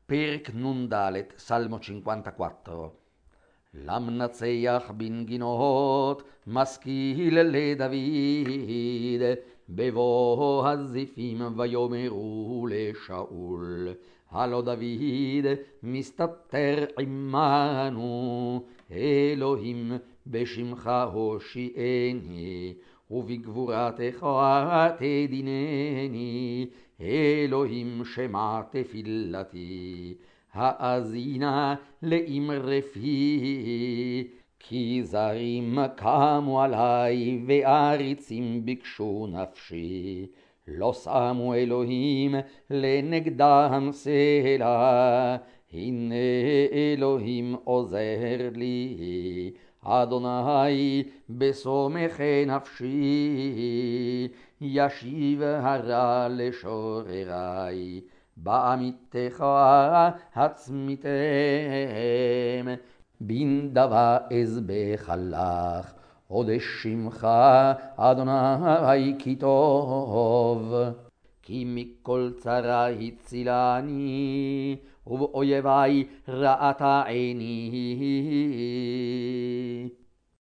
פרק נ"ד, סלמו 54. למנצח בנגינות, משכיל לדוד, בבוא הזיפים ויאמרו לשאול, הלא דוד מסתתר עמנו, אלוהים בשמך הושיעני, ובגבורתך תדינני, אלוהים שמע תפילתי. האזינה לאמרי פי, כי זרים קמו עלי ועריצים ביקשו נפשי. לא שמו אלוהים לנגדם סלע, הנה אלוהים עוזר לי. אדוני בסומך נפשי, ישיב הרע לשוררי. בעמיתך הצמיתם, בנדבה אזבח לך, עוד שמך אדוני כי טוב. כי מכל צרה הצילני, ובאויבי רעת עיני.